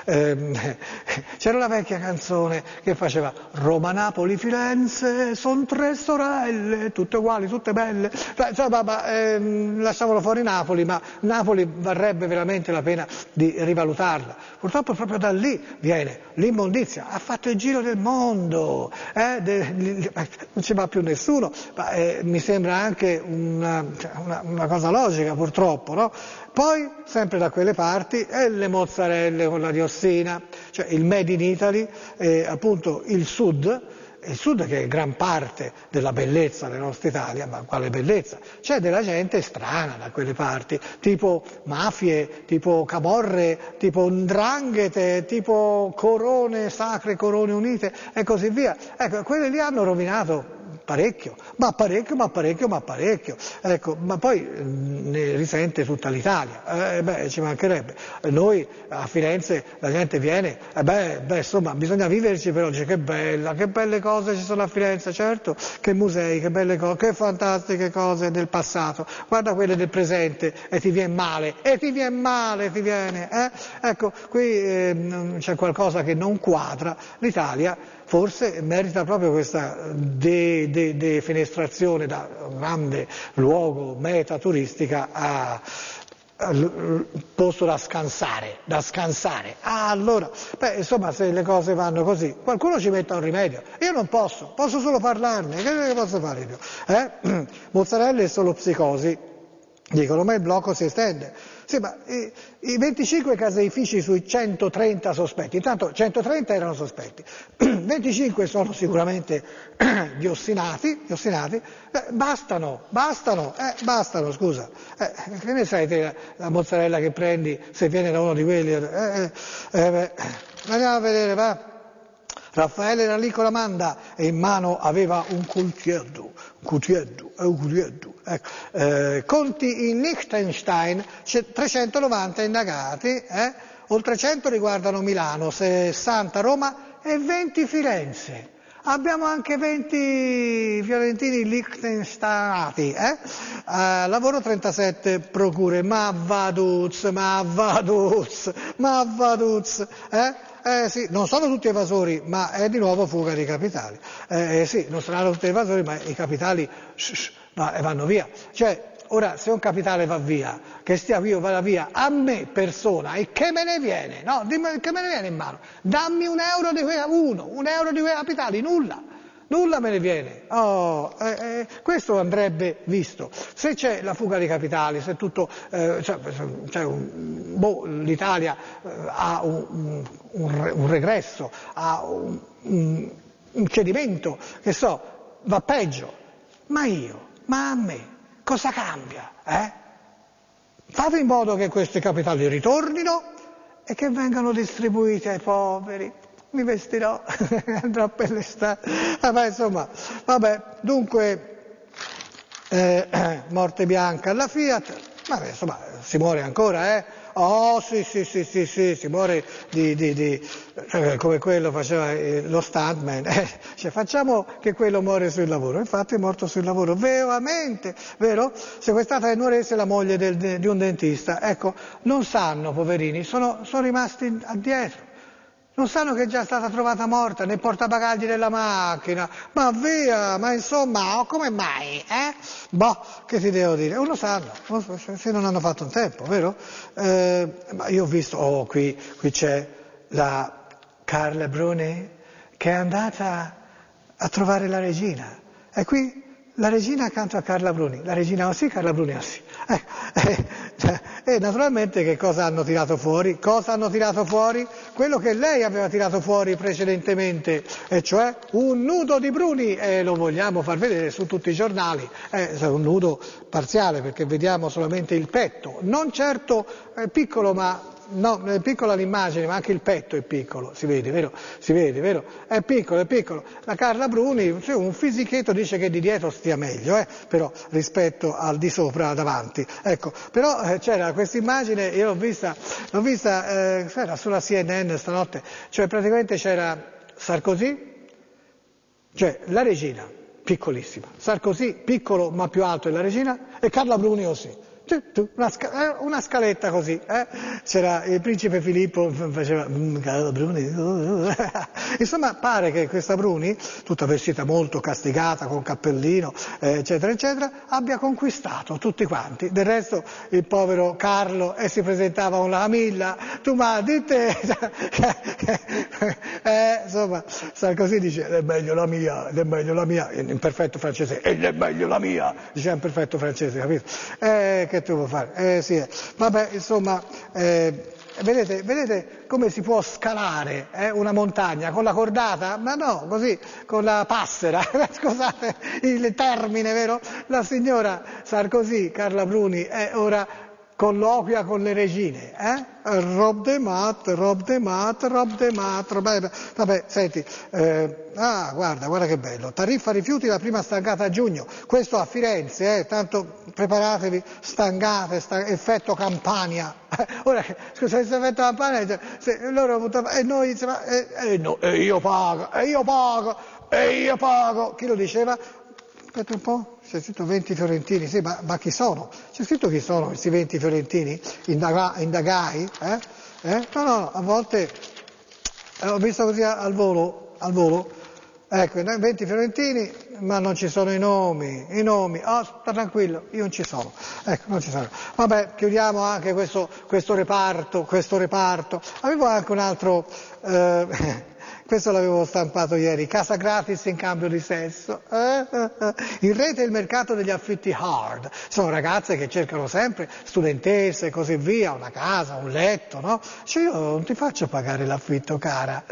eh, c'era una vecchia canzone che faceva Roma, Napoli, Firenze, son tre sorelle, tutte uguali, tutte belle, insomma, ma, eh, lasciamolo fuori Napoli, ma Napoli varrebbe veramente la pena di rivalutarla. Purtroppo proprio da lì viene l'immondizia, ha fatto il giro del mondo, eh, de, non ci va più nessuno, ma eh, mi sembra anche una, una, una cosa logica purtroppo, no? Poi, sempre da quelle parti, e le mozzarelle con la diossina, cioè il Made in Italy, eh, appunto il Sud, il Sud che è gran parte della bellezza della nostra Italia, ma quale bellezza? C'è della gente strana da quelle parti, tipo mafie, tipo camorre, tipo 'ndranghete, tipo corone sacre, corone unite e così via. Ecco, quelle lì hanno rovinato parecchio, ma parecchio, ma parecchio, ma parecchio. Ecco, ma poi mh, ne risente tutta l'Italia. Eh, beh, ci mancherebbe. Noi a Firenze la gente viene, eh, beh, beh, insomma, bisogna viverci per oggi, che bella, che belle cose ci sono a Firenze, certo, che musei, che belle cose, che fantastiche cose del passato. Guarda quelle del presente e ti viene male, e ti viene male, ti viene, eh? Ecco, qui eh, c'è qualcosa che non quadra. L'Italia forse merita proprio questa de, de, defenestrazione da grande luogo meta turistica a, a posto da scansare, da scansare. Ah, allora, beh, insomma, se le cose vanno così, qualcuno ci metta un rimedio. Io non posso, posso solo parlarne, che posso fare io? Eh? Mozzarelle è solo psicosi, dicono, ma il blocco si estende. Sì, ma i, i venticinque caseifici sui centotrenta sospetti, intanto centotrenta erano sospetti, venticinque sono sicuramente diossinati, diossinati eh, bastano, bastano, eh, bastano, scusa, eh, che ne sai te la, la mozzarella che prendi se viene da uno di quelli, eh, eh, eh, beh, andiamo a vedere, va. Raffaele era lì con la manda e in mano aveva un coltello, un coltello, un coltello. Ecco. Eh, conti in Liechtenstein, c'è trecentonovanta indagati, eh? Oltre cento riguardano Milano, sessanta Roma e venti Firenze. Abbiamo anche venti fiorentini liechtensteinati, eh? Uh, lavoro trentasette procure, ma vaduz, ma vaduz, ma vaduz, eh? Eh sì, non sono tutti evasori, ma è di nuovo fuga di capitali. Eh, eh sì, non saranno tutti evasori, ma i capitali shh, shh, vanno via. Cioè, ora, se un capitale va via, che stia via o vada via, a me persona, e che me ne viene? No, dimmi che me ne viene in mano. Dammi un euro di quei, uno, un euro di quei capitali, nulla. Nulla me ne viene. Oh, eh, eh, questo andrebbe visto. Se c'è la fuga di capitali, se tutto, eh, cioè, cioè un, boh, l'Italia eh, ha un, un, un regresso, ha un, un, un cedimento, che so, va peggio. Ma io, ma a me, cosa cambia? Eh? Fate in modo che questi capitali ritornino e che vengano distribuiti ai poveri. Mi vestirò, andrò per l'estate, vabbè, insomma, vabbè, dunque, eh, morte bianca alla Fiat, vabbè, insomma, si muore ancora, eh? Oh, sì, sì, sì, sì, sì, si muore di, di, di cioè, come quello faceva eh, lo stuntman, eh, cioè, facciamo che quello muore sul lavoro, infatti è morto sul lavoro, veramente, vero? Sequestrata nel Nuorese la moglie del, di un dentista, ecco, non sanno, poverini, sono, sono rimasti addietro. Non sanno che è già stata trovata morta nel portabagagli della macchina. Ma via, ma insomma, oh, come mai? Eh? Boh, che ti devo dire? Non lo sanno, se non hanno fatto in tempo, vero? Eh, ma io ho visto, oh, qui, qui c'è la Carla Bruni che è andata a trovare la regina. E qui la regina accanto a Carla Bruni. La regina sì, Carla Bruni sì. Eh, eh, e naturalmente che cosa hanno tirato fuori? Cosa hanno tirato fuori? Quello che lei aveva tirato fuori precedentemente, e cioè un nudo di Bruni, e lo vogliamo far vedere su tutti i giornali. È un nudo parziale perché vediamo solamente il petto, non certo eh, piccolo, ma no, è piccola l'immagine, ma anche il petto è piccolo, si vede, vero? Si vede, vero? È piccolo, è piccolo. La Carla Bruni, cioè un fisichetto, dice che di dietro stia meglio, eh, però rispetto al di sopra davanti. Ecco, però eh, c'era questa immagine, io l'ho vista, l'ho vista, eh, era sulla C N N stanotte, cioè praticamente c'era Sarkozy, cioè la regina, piccolissima, Sarkozy, piccolo ma più alto della regina, e Carla Bruni così. Una, sca- una scaletta così, eh? C'era il principe Filippo, faceva Carla Bruni, insomma pare che questa Bruni, tutta vestita molto castigata, con cappellino, eh, eccetera, eccetera, abbia conquistato tutti quanti. Del resto il povero Carlo e eh, si presentava una Camilla, tu ma dite, eh, insomma, Sarkozy dice è meglio la mia, è meglio la mia, in perfetto francese, ed è meglio la mia, diceva in perfetto francese, capito? Eh, che tu vuoi fare? Eh, sì, eh. Vabbè, insomma, eh, vedete, vedete come si può scalare eh, una montagna con la cordata? Ma no, così, con la passera, scusate il termine, vero? La signora Sarkozy, Carla Bruni, è ora colloquia con le regine, eh? Rob de mat, rob de mat, rob de mat, vabbè, vabbè senti, eh, ah, guarda, guarda che bello, tariffa rifiuti la prima stangata a giugno, questo a Firenze, eh, tanto preparatevi, stangate, sta, effetto Campania, ora, scusa, questo effetto Campania, se, loro, e noi, insomma, e, e, no, e io pago, e io pago, e io pago, chi lo diceva? Aspetta un po', c'è scritto venti fiorentini, sì, ma, ma chi sono? C'è scritto chi sono questi venti fiorentini? Indaga, indagai? Eh? Eh? No, no, a volte eh, ho visto così al volo, al volo, ecco, venti fiorentini, ma non ci sono i nomi, i nomi, oh, sta tranquillo, io non ci sono, ecco, non ci sono. Vabbè, chiudiamo anche questo, questo reparto, questo reparto. Avevo anche un altro... Eh, questo l'avevo stampato ieri, casa gratis in cambio di sesso. Eh, eh, eh. In rete il mercato degli affitti hard. Sono ragazze che cercano sempre studentesse e così via, una casa, un letto, no? Cioè io non ti faccio pagare l'affitto, cara.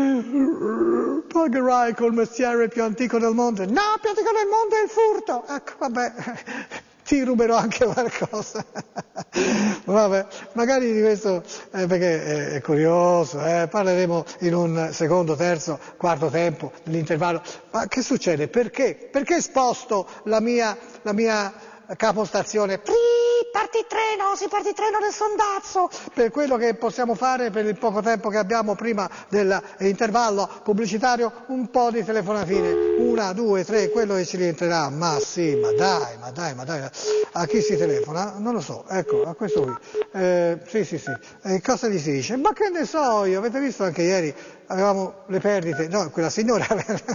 Pagherai col mestiere più antico del mondo. No, più antico del mondo è il furto. Ecco, vabbè. Ti ruberò anche qualcosa. Vabbè, magari di questo, eh, perché è, è curioso, eh, parleremo in un secondo, terzo, quarto tempo, nell'intervallo. Ma che succede? Perché? Perché sposto la mia, la mia capostazione? Parti il treno, si parte il treno del sondazzo, per quello che possiamo fare per il poco tempo che abbiamo prima dell'intervallo pubblicitario, un po' di telefonatine, una, due, tre, quello che ci rientrerà, ma sì, ma dai, ma dai, ma dai, a chi si telefona? Non lo so, ecco, a questo qui, eh, sì, sì, sì, eh, cosa gli si dice? Ma che ne so io, avete visto anche ieri, avevamo le perdite, no, quella signora,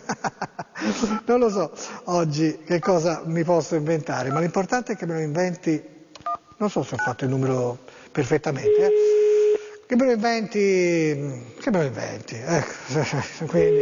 non lo so, oggi che cosa mi posso inventare, ma l'importante è che me lo inventi. Non so se ho fatto il numero perfettamente, eh? Che me lo inventi, che me lo inventi, ecco, quindi,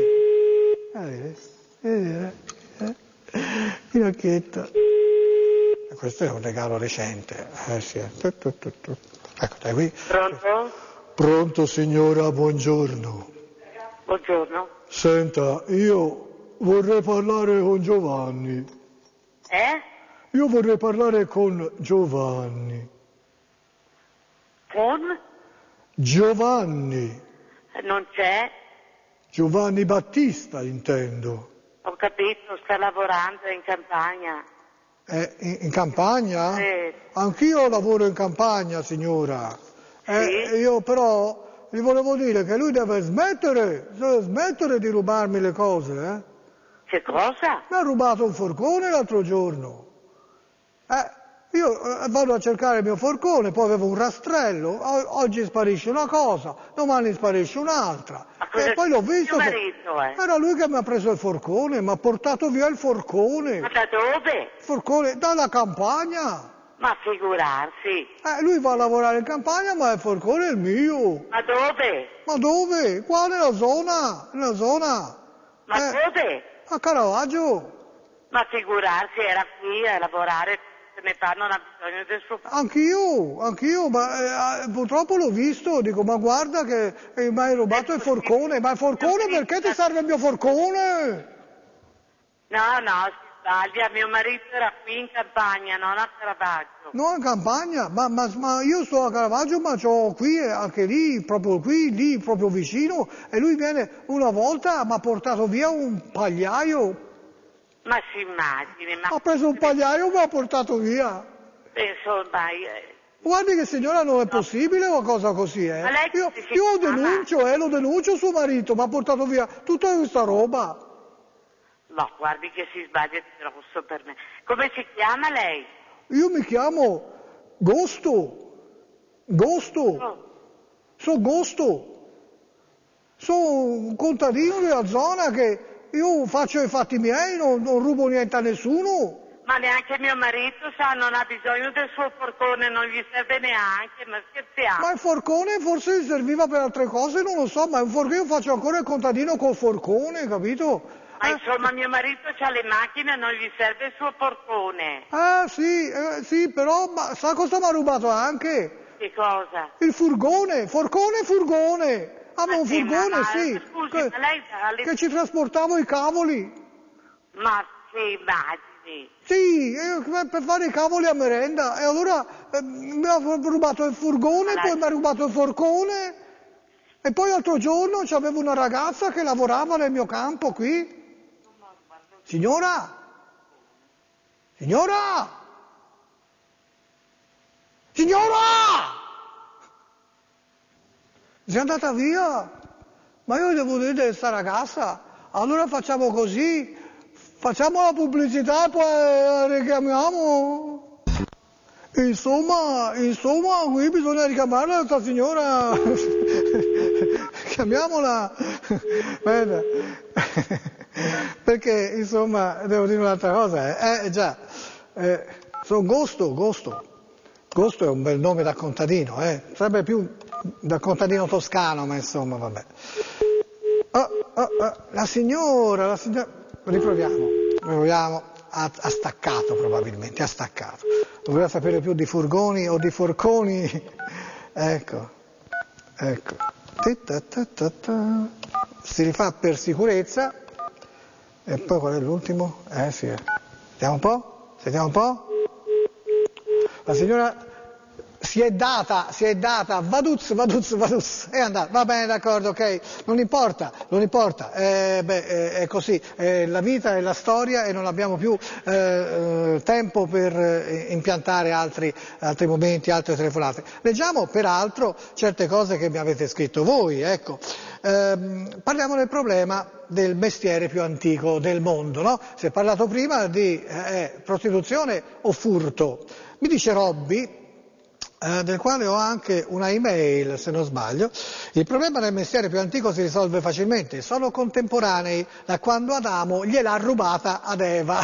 eh, Pinocchietto. Questo è un regalo recente, eh sì, ecco, dai qui. Pronto? Pronto signora, buongiorno. Buongiorno. Senta, io vorrei parlare con Giovanni. Eh? Io vorrei parlare con Giovanni. Con? Giovanni. Non c'è? Giovanni Battista, intendo. Ho capito, sta lavorando in campagna. Eh, in, in campagna? Sì. Anch'io lavoro in campagna, signora. Eh, Sì. Io però gli volevo dire che lui deve smettere, deve smettere di rubarmi le cose, eh. Che cosa? Mi ha rubato un forcone l'altro giorno. Eh, io eh, vado a cercare il mio forcone, poi avevo un rastrello, o- oggi sparisce una cosa, domani sparisce un'altra. E poi l'ho visto che marito, eh? era lui che mi ha preso il forcone, mi ha portato via il forcone. Ma da dove? Il forcone dalla campagna. Ma figurarsi. Eh, lui va a lavorare in campagna, ma il forcone è il mio. Ma dove? Ma dove? Qua nella zona, nella zona. Ma Eh, dove? A Caravaggio. Ma figurarsi, era qui a lavorare, se ne fa, non ha bisogno del suo... Anch'io, anch'io, ma eh, purtroppo l'ho visto, dico, ma guarda che eh, mi hai rubato il forcone, ma il forcone perché ti serve il mio forcone? No, no, si sbaglia, mio marito era qui in campagna, non a Caravaggio. No, in campagna, ma, ma, ma io sto a Caravaggio, ma c'ho qui, eh, anche lì, proprio qui, lì, proprio vicino, e lui viene una volta, mi ha portato via un pagliaio, Ma si immagini, ma... ha preso un pagliaio e mi ha portato via. Insomma, eh, Guardi che signora non è possibile una cosa così, eh. Ma lei Io, si io chiama? denuncio, eh, lo denuncio suo marito, mi ha portato via tutta questa roba. no, guardi che si sbaglia di grosso per me. Come si chiama lei? Io mi chiamo Gosto, Gosto, Oh, so Gosto, sono un contadino della zona che io faccio i fatti miei, non, non rubo niente a nessuno. ma neanche mio marito sa, non ha bisogno del suo forcone, non gli serve neanche, ma scherziamo. Ma il forcone forse gli serviva per altre cose, non lo so, ma il forcone, io faccio ancora il contadino col forcone, capito? Ma Eh, insomma mio marito ha le macchine e non gli serve il suo forcone. eh sì, eh, sì, però ma, sa cosa mi ha rubato anche? Che cosa? Il furgone, forcone e furgone. Ah, ma Ma un sì, furgone, ma- ma- sì, scusi, che, ma lei ha le- che ci trasportavo i cavoli. Ma si immagini. Sì, eh, per fare i cavoli a merenda. E allora eh, mi ha rubato il furgone, Ma poi lei- mi ha rubato il forcone. E poi l'altro giorno c'avevo una ragazza che lavorava nel mio campo qui. Signora? Signora? Signora! Sei andata via? Ma io devo vedere questa ragazza. Allora facciamo così, facciamo la pubblicità e poi la richiamiamo. Insomma, insomma, qui bisogna richiamarla questa signora. Chiamiamola. Bene. Perché, insomma, devo dire un'altra cosa. Eh, eh già, eh, sono Gosto, Gosto. Gosto è un bel nome da contadino, eh. Sarebbe più da contadino toscano, ma insomma, vabbè. Oh, oh, oh, la signora, la signora... Riproviamo, riproviamo. Ha, ha staccato probabilmente, ha staccato. Voleva sapere più di furgoni o di forconi. Ecco, ecco. Ti-ta-ta-ta-ta. Si rifà per sicurezza. E poi qual è l'ultimo? Eh sì. Sentiamo un po'? Sentiamo un po'? La signora si è data, si è data, vaduz, vaduz, vaduz, è andata, va bene, d'accordo, ok, non importa, non importa, eh, beh, eh, è così, eh, la vita è la storia e non abbiamo più eh, eh, tempo per eh, impiantare altri, altri momenti, altre telefonate. Leggiamo peraltro certe cose che mi avete scritto voi, ecco. Eh, parliamo del problema del mestiere più antico del mondo, no? Si è parlato prima di eh, prostituzione o furto. Mi dice Robby, eh, del quale ho anche una email, se non sbaglio, il problema del mestiere più antico si risolve facilmente, sono contemporanei, da quando Adamo gliel'ha rubata ad Eva.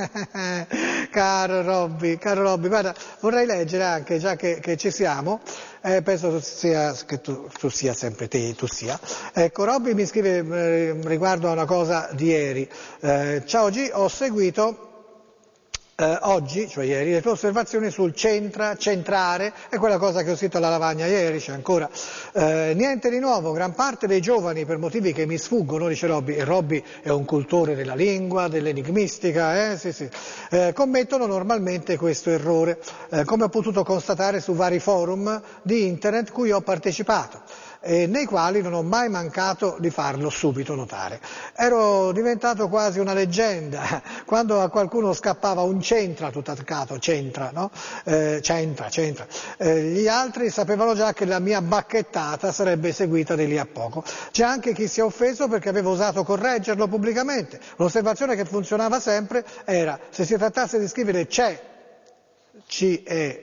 Caro Robby, caro Robby, guarda, vorrei leggere anche, già che, che ci siamo, eh, penso tu sia, che tu, tu sia sempre te, tu sia. Ecco, Robby mi scrive eh, riguardo a una cosa di ieri. Eh, ciao G, ho seguito Eh, oggi, cioè ieri, le tue osservazioni sul centra, centrare, è quella cosa che ho scritto alla lavagna ieri, c'è ancora. Eh, niente di nuovo, gran parte dei giovani, per motivi che mi sfuggono, dice Robby, e Robby è un cultore della lingua, dell'enigmistica, eh, sì, sì, eh, commettono normalmente questo errore, eh, come ho potuto constatare su vari forum di internet cui ho partecipato. E nei quali non ho mai mancato di farlo subito notare. Ero diventato quasi una leggenda quando a qualcuno scappava un centra, tutto attaccato, centra, no? Eh, centra, centra. Eh, gli altri sapevano già che la mia bacchettata sarebbe seguita di lì a poco. C'è anche chi si è offeso perché avevo osato correggerlo pubblicamente. L'osservazione che funzionava sempre era, se si trattasse di scrivere c'è, C E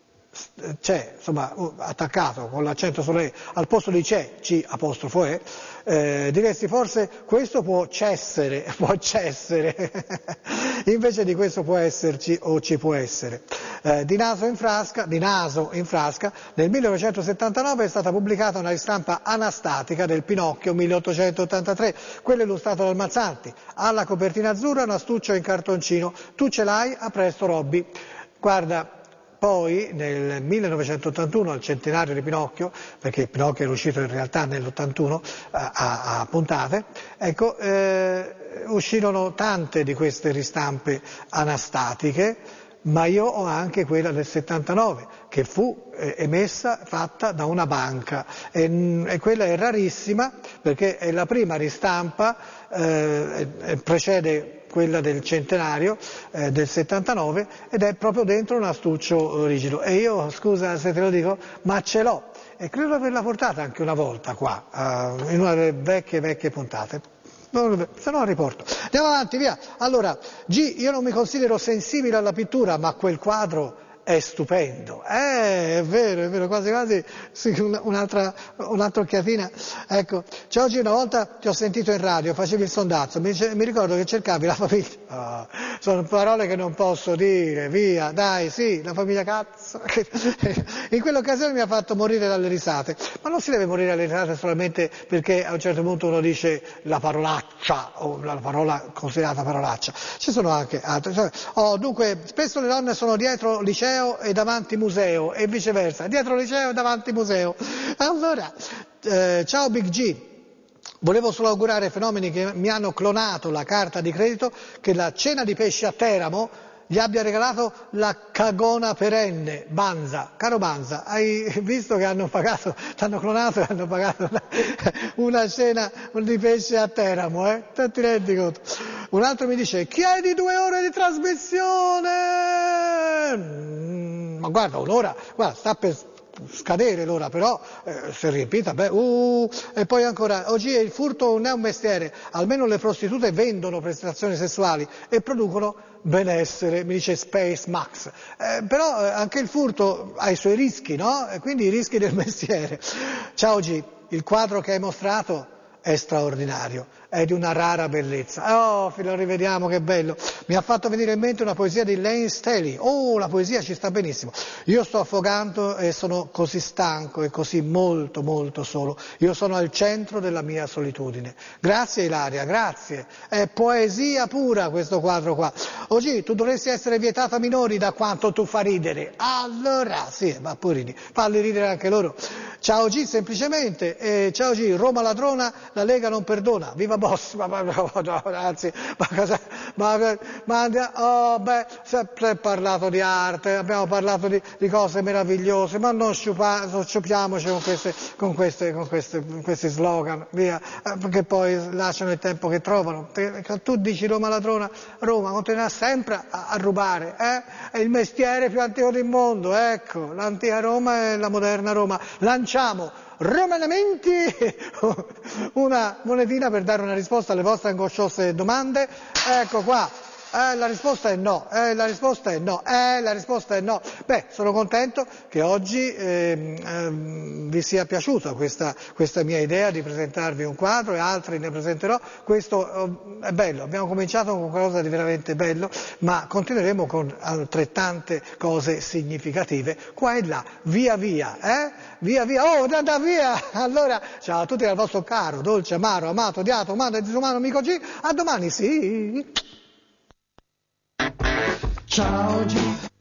c'è, insomma, attaccato con l'accento sulle E, al posto di c'è, C apostrofo E, eh, diresti forse questo può cessere, può cessere, invece di questo può esserci o ci può essere. Eh, di naso in frasca, di naso in frasca, nel millenovecentosettantanove è stata pubblicata una ristampa anastatica del Pinocchio milleottocentottantatré, quello illustrato dal Mazzanti, alla copertina azzurra, un astuccio in cartoncino, tu ce l'hai, a presto Robby. Guarda, poi nel millenovecentottantuno, al centenario di Pinocchio, perché Pinocchio era uscito in realtà nell'ottantuno a, a, a puntate, ecco, eh, uscirono tante di queste ristampe anastatiche, ma io ho anche quella del settantanove, che fu eh, emessa, fatta da una banca, e, e quella è rarissima perché è la prima ristampa, eh, precede quella del centenario eh, del settantanove, ed è proprio dentro un astuccio rigido. E io, scusa se te lo dico, ma ce l'ho, e credo di averla portata anche una volta qua, uh, in una delle vecchie vecchie puntate. Se no riporto. Andiamo avanti, via. Allora, G, io non mi considero sensibile alla pittura, ma quel quadro è stupendo. Eh, è vero, è vero, quasi quasi sì, un'altra, un'altra occhiatina. Ecco, cioè, oggi una volta ti ho sentito in radio, facevi il sondazzo, mi, mi ricordo che cercavi la famiglia. Oh, sono parole che non posso dire, via, dai, sì, la famiglia cazzo. In quell'occasione mi ha fatto morire dalle risate, ma non si deve morire dalle risate solamente perché a un certo punto uno dice la parolaccia o la parola considerata parolaccia. Ci sono anche altre. Cioè, oh, dunque, spesso le donne sono dietro liceo e davanti museo e viceversa, dietro liceo e davanti museo. Allora, eh, ciao Big G, volevo solo augurare ai fenomeni che mi hanno clonato la carta di credito che la cena di pesce a Teramo gli abbia regalato la cagona perenne. Banza, caro Banza, hai visto che hanno pagato, ti hanno clonato e hanno pagato una, una cena di pesce a Teramo, eh? Te ti rendi conto? Un altro mi dice, chiedi due ore di trasmissione! Mm, ma guarda, un'ora, guarda, sta per scadere l'ora, però eh, se riempita, beh, uh, e poi ancora, oggi il furto non è un mestiere, almeno le prostitute vendono prestazioni sessuali e producono benessere, mi dice Space Max, eh, però eh, anche il furto ha i suoi rischi, no? E quindi i rischi del mestiere. Ciao G, il quadro che hai mostrato è straordinario, è di una rara bellezza. Oh, lo rivediamo, che bello. Mi ha fatto venire in mente una poesia di Lane Staley. Oh, la poesia ci sta benissimo. Io sto affogando e sono così stanco e così molto molto solo. Io sono al centro della mia solitudine. Grazie Ilaria, grazie. È poesia pura questo quadro qua. Oggi tu dovresti essere vietata a minori da quanto tu fa ridere. Allora, sì, ma porini, falli ridere anche loro. Ciao G, semplicemente, eh, ciao G, Roma ladrona, la Lega non perdona, viva Boss, ma, ma no, no, anzi, ma cosa, ma, ma oh, beh, sempre parlato di arte, abbiamo parlato di, di cose meravigliose, ma non sciupa, sciupiamoci con queste, con queste, con queste, con questi slogan, via, eh, perché poi lasciano il tempo che trovano. Tu dici Roma ladrona, Roma continuerà sempre a, a rubare, eh? È il mestiere più antico del mondo, ecco, l'antica Roma e la moderna Roma. Lanciamo romanamente una monetina per dare una risposta alle vostre angosciose domande. Ecco qua. Eh, la risposta è no, eh, la risposta è no, eh, la risposta è no. Beh, sono contento che oggi eh, eh, vi sia piaciuta questa, questa mia idea di presentarvi un quadro, e altri ne presenterò. Questo eh, è bello, abbiamo cominciato con qualcosa di veramente bello, ma continueremo con altrettante cose significative, qua e là, via via, eh? Via via, oh, andate via! Allora, ciao a tutti dal vostro caro, dolce, amaro, amato, odiato, umano e disumano amico G, a domani, sì! Ciao G.